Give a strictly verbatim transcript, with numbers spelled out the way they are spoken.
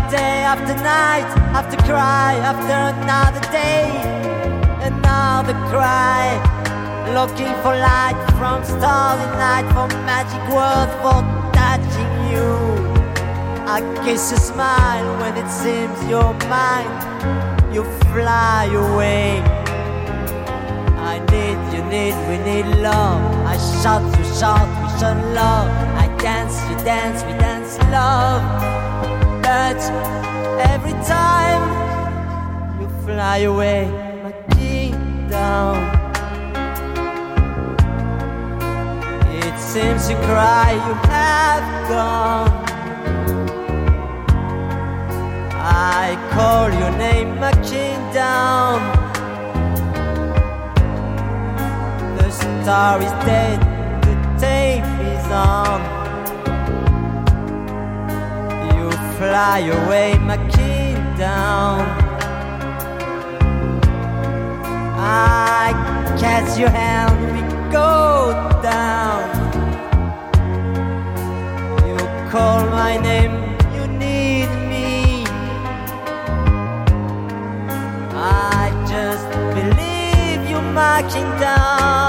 day after night, after cry, after another day, another cry, looking for light from starry night, for magic words, for touching you. I kiss your smile when it seems you're mine. You fly away. I need, you need, we need love. I shout, you shout, we shout love. I dance, you dance, we dance love. But every time you fly away, my kingdom, it seems you cry, you have gone. I call your name, my kingdom. The star is dead, the tape is on. You fly away, my kingdom. I catch your hand, we go down. You call my name, you need me. I just believe you're marching down.